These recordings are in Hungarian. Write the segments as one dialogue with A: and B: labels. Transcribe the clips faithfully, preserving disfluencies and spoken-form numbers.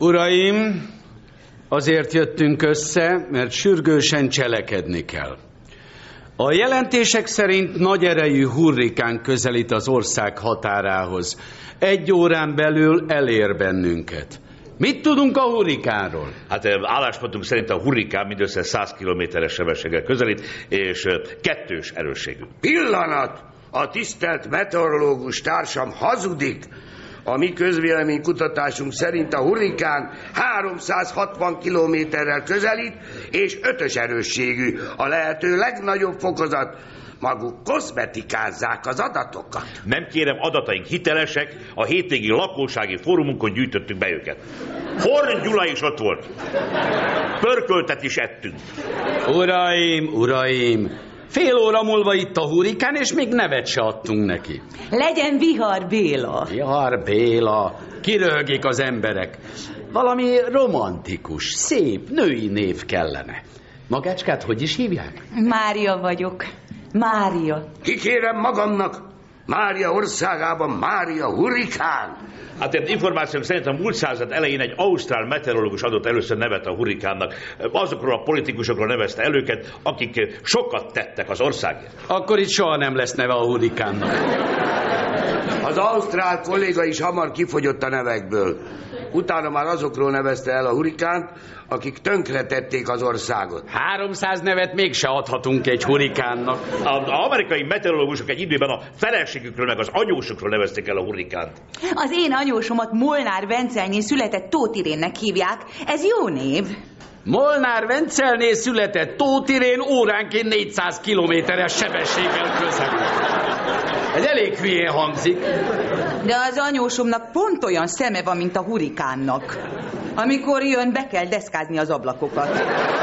A: Uraim, azért jöttünk össze, mert sürgősen cselekedni kell. A jelentések szerint nagy erejű hurrikán közelít az ország határához. Egy órán belül elér bennünket. Mit tudunk a hurrikánról?
B: Hát álláspontunk szerint a hurrikán mindössze száz kilométeres sebességgel közelít, és kettős erősségű.
C: Pillanat! A tisztelt meteorológus társam hazudik. A mi közvéleménykutatásunk szerint a hurrikán háromszázhatvan kilométerrel közelít, és ötös erősségű, a lehető legnagyobb fokozat. Maguk kozmetikázzák az adatokat.
B: Nem kérem, adataink hitelesek, a hétvégi lakósági fórumunkon gyűjtöttük be őket. Horn Gyula is ott volt. Pörköltet is ettünk.
A: Uraim, uraim, fél óra múlva itt a hurrikán, és még nevet se adtunk neki.
D: Legyen Vihar Béla.
A: Vihar Béla, kiröhögik az emberek. Valami romantikus, szép, női név kellene. Magácskát hogy is hívják?
D: Mária vagyok. Mária.
C: Kikérem magamnak, Mária országában Mária hurrikán.
B: Hát ilyen információk szerint a múlt század elején egy ausztrál meteorológus adott először nevet a hurrikánnak. Azokról a politikusokról nevezte el őket, akik sokat tettek az országért.
A: Akkor itt soha nem lesz neve a hurrikánnak.
C: Az ausztrál kolléga is hamar kifogyott a nevekből. Utána már azokról nevezte el a hurrikánt, akik tönkretették az országot.
A: háromszáz nevet mégse adhatunk egy hurrikánnak.
B: Az amerikai meteorológusok egy időben a feleségükről meg az anyósukról nevezték el a hurrikánt.
D: Az én anyósomat Molnár Vencelnyén született Tóth Irénnek hívják. Ez jó név.
A: Molnár Vencelnél született Tóth Irén óránként négyszáz kilométeres sebességgel közelít. Ez elég hülyén hangzik.
D: De az anyósomnak pont olyan szeme van, mint a hurrikánnak. Amikor jön, be kell deszkázni az ablakokat.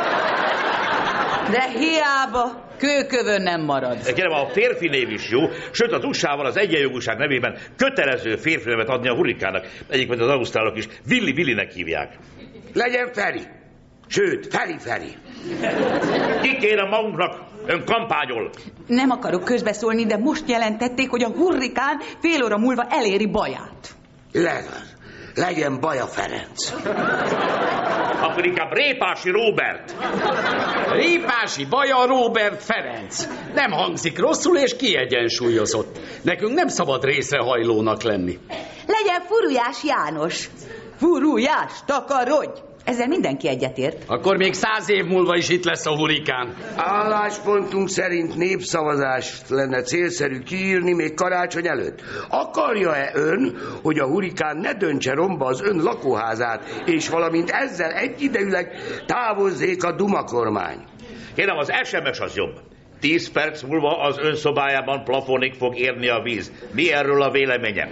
D: De hiába, kőkövön nem marad.
B: Kérem, a férfi név is jó, sőt az u es á-ban az egyenjogúság nevében kötelező férfi nevet adni a hurrikánnak. Egyébként az ausztrálok is Willy Willynek hívják.
C: Legyen Feri. Sőt, Feri Feri.
B: Kikérem magunknak, ön kampányol.
D: Nem akarok közbeszólni, de most jelentették, hogy a hurrikán fél óra múlva eléri Baját.
C: Legyen. Legyen Baja Ferenc.
B: Akkor inkább Répási Róbert.
A: Répási Baja Róbert Ferenc. Nem hangzik rosszul és kiegyensúlyozott. Nekünk nem szabad részrehajlónak lenni.
D: Legyen Furujás János. Furujás, takarodj! Ezzel mindenki egyetért.
A: Akkor még száz év múlva is itt lesz a hurrikán.
C: Álláspontunk szerint népszavazást lenne célszerű kiírni még karácsony előtt. Akarja-e ön, hogy a hurrikán ne döntse romba az ön lakóházát, és valamint ezzel egyidejűleg távozzék a Duma kormány?
B: Kérem, az es em es az jobb. Tíz perc múlva az ön szobájában plafonig fog érni a víz. Mi erről a véleményem?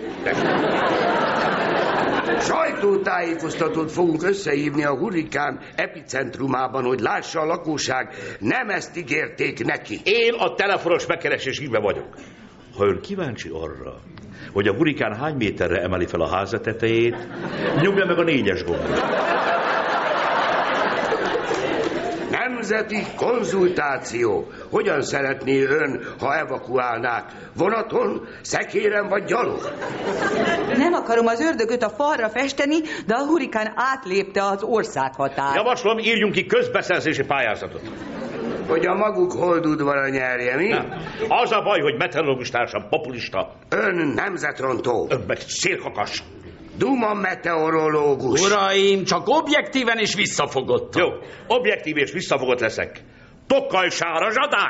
C: Sajtótájékoztatót fogunk összehívni a hurrikán epicentrumában, hogy lássa a lakóság, nem ezt ígérték neki.
B: Én a telefonos megkeresés híve vagyok. Ha ön kíváncsi arra, hogy a hurrikán hány méterre emeli fel a háza tetejét, nyomja meg a négyes gombot.
C: Nemzeti konzultáció. Hogyan szeretné ön, ha evakuálnák? Vonaton, szekéren vagy gyalog?
D: Nem akarom az ördögöt a falra festeni, de a hurrikán átlépte az országhatárt.
B: Javaslom, írjunk ki közbeszerzési pályázatot.
C: Hogy a maguk holdudvara nyerje, mi?
B: Nem. Az a baj, hogy meteorológus társam populista.
C: Ön nemzetrontó.
B: Ön meg szélkakas.
C: Duma meteorológus.
A: Uraim, csak objektíven és visszafogottan.
B: Jó, objektív és visszafogott leszek. Tokajsár a zsadány.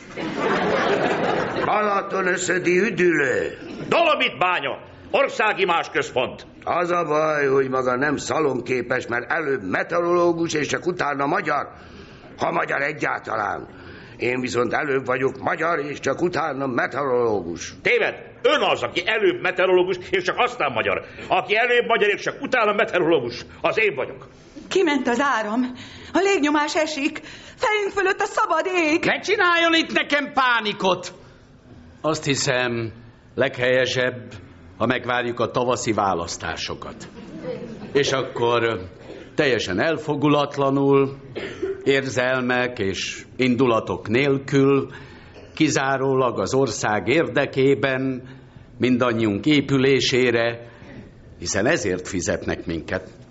C: Balatonöszödi üdülő.
B: Dolomit bánya. Országimás központ.
C: Az a baj, hogy maga nem szalonképes, mert előbb meteorológus, és csak utána magyar. Ha magyar egyáltalán. Én viszont előbb vagyok magyar, és csak utána meteorológus.
B: Téved, ön az, aki előbb meteorológus, és csak aztán magyar. Aki előbb magyar, és csak utána meteorológus, az én vagyok.
D: Kiment az áram. A légnyomás esik. Fejünk fölött a szabad ég.
A: Ne csináljon itt nekem pánikot! Azt hiszem, leghelyesebb, ha megvárjuk a tavaszi választásokat. És akkor teljesen elfogulatlanul, érzelmek és indulatok nélkül, kizárólag az ország érdekében, mindannyiunk épülésére, hiszen ezért fizetnek minket.